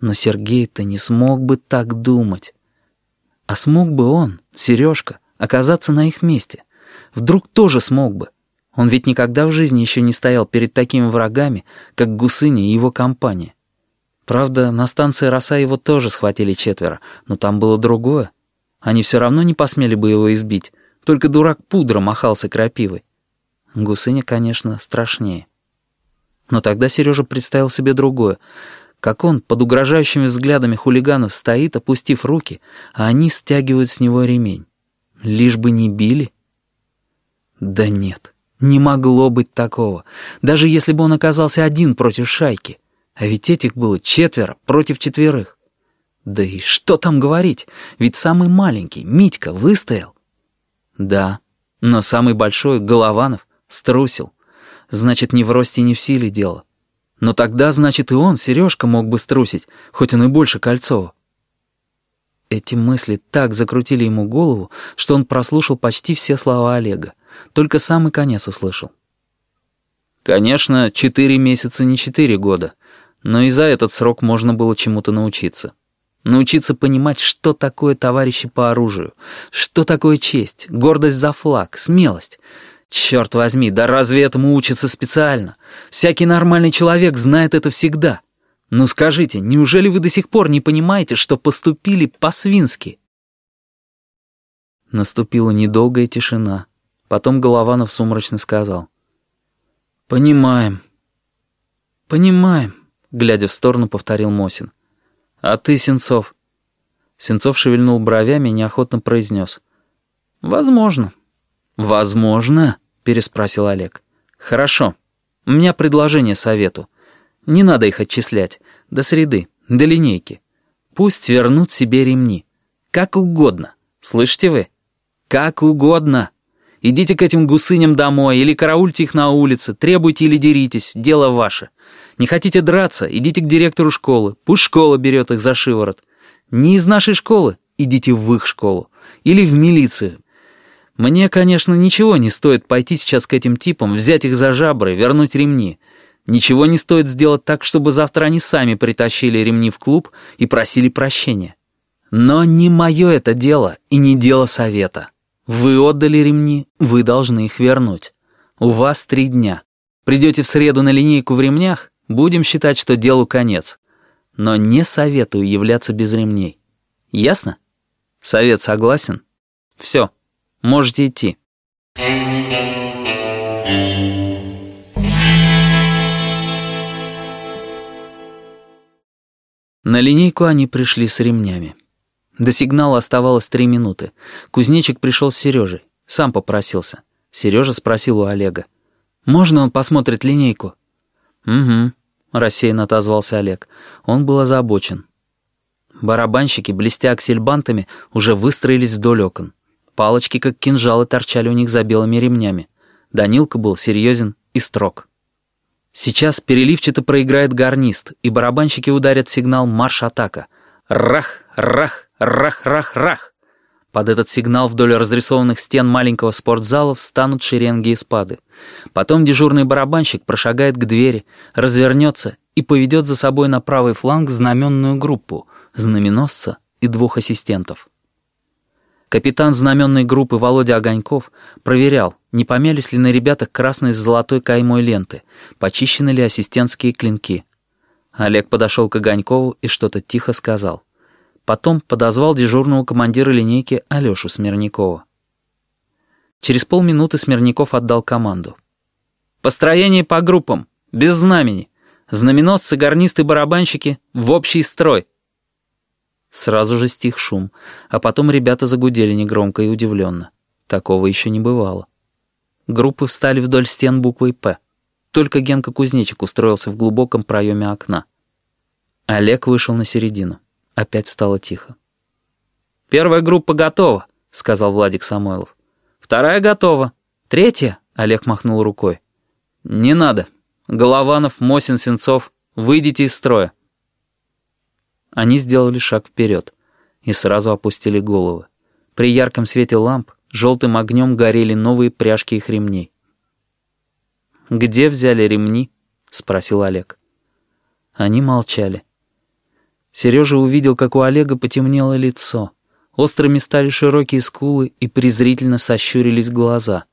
Но Сергей-то не смог бы так думать. А смог бы он, Сережка, оказаться на их месте? Вдруг тоже смог бы? Он ведь никогда в жизни еще не стоял перед такими врагами, как Гусыня и его компания. Правда, на станции «Роса» его тоже схватили 4, но там было другое. Они все равно не посмели бы его избить, только дурак Пудра махался крапивой. Гусыня, конечно, страшнее. Но тогда Сережа представил себе другое. Как он под угрожающими взглядами хулиганов стоит, опустив руки, а они стягивают с него ремень. Лишь бы не били? Да нет, не могло быть такого. Даже если бы он оказался один против шайки. А ведь этих было 4 против 4. Да и что там говорить, ведь самый маленький, Митька, выстоял. Да, но самый большой, Голованов, струсил. Значит, не в росте, не в силе дело. Но тогда, значит, и он, Сережка, мог бы струсить, хоть он и больше Кольцова. Эти мысли так закрутили ему голову, что он прослушал почти все слова Олега, только самый конец услышал. Конечно, 4 месяца не 4 года, но и за этот срок можно было чему-то научиться. Научиться понимать, что такое товарищи по оружию, что такое честь, гордость за флаг, смелость. Черт возьми, да разве этому учатся специально? Всякий нормальный человек знает это всегда. Ну скажите, неужели вы до сих пор не понимаете, что поступили по-свински? Наступила недолгая тишина. Потом Голованов сумрачно сказал: «Понимаем». «Понимаем», — глядя в сторону, повторил Мосин. «А ты, Сенцов?» Сенцов шевельнул бровями и неохотно произнес: «Возможно». «Возможно?» — переспросил Олег. «Хорошо. У меня предложение совету. Не надо их отчислять. До среды, до линейки. Пусть вернут себе ремни. Как угодно. Слышите вы? Как угодно. Идите к этим гусыням домой или караульте их на улице, требуйте или деритесь, дело ваше. Не хотите драться, идите к директору школы, пусть школа берет их за шиворот. Не из нашей школы, идите в их школу. Или в милицию. Мне, конечно, ничего не стоит пойти сейчас к этим типам, взять их за жабры, вернуть ремни. Ничего не стоит сделать так, чтобы завтра они сами притащили ремни в клуб и просили прощения. Но не мое это дело и не дело совета. Вы отдали ремни, вы должны их вернуть. У вас 3 дня. Придете в среду на линейку в ремнях, будем считать, что делу конец. Но не советую являться без ремней. Ясно? Совет согласен? Все. Можете идти. На линейку они пришли с ремнями. До сигнала оставалось 3 минуты. Кузнечик пришел с Сережей. Сам попросился. Сережа спросил у Олега: «Можно он посмотрит линейку?» «Угу», — рассеянно отозвался Олег. Он был озабочен. Барабанщики, блестя аксельбантами, уже выстроились вдоль окон. Палочки, как кинжалы, торчали у них за белыми ремнями. Данилка был серьезен и строг. Сейчас переливчато проиграет гарнист, и барабанщики ударят сигнал «Марш-атака». Рах, рах, рах, рах, рах. Под этот сигнал вдоль разрисованных стен маленького спортзала встанут шеренги и спады. Потом дежурный барабанщик прошагает к двери, развернется и поведет за собой на правый фланг знаменную группу, знаменосца и 2 ассистентов. Капитан знаменной группы Володя Огоньков проверял, не помялись ли на ребятах красной с золотой каймой ленты, почищены ли ассистентские клинки. Олег подошел к Огонькову и что-то тихо сказал. Потом подозвал дежурного командира линейки Алешу Смирнякова. Через полминуты Смирняков отдал команду. «Построение по группам, без знамени. Знаменосцы, гарнисты, барабанщики в общий строй». Сразу же стих шум, а потом ребята загудели негромко и удивленно. Такого еще не бывало. Группы встали вдоль стен буквой «П». Только Генка Кузнечик устроился в глубоком проеме окна. Олег вышел на середину. Опять стало тихо. «Первая группа готова», — сказал Владик Самойлов. «Вторая готова. Третья», — Олег махнул рукой. «Не надо. Голованов, Мосин, Сенцов, выйдите из строя». Они сделали шаг вперед и сразу опустили головы. При ярком свете ламп желтым огнем горели новые пряжки их ремней. «Где взяли ремни?» — спросил Олег. Они молчали. Сережа увидел, как у Олега потемнело лицо. Острыми стали широкие скулы и презрительно сощурились глаза.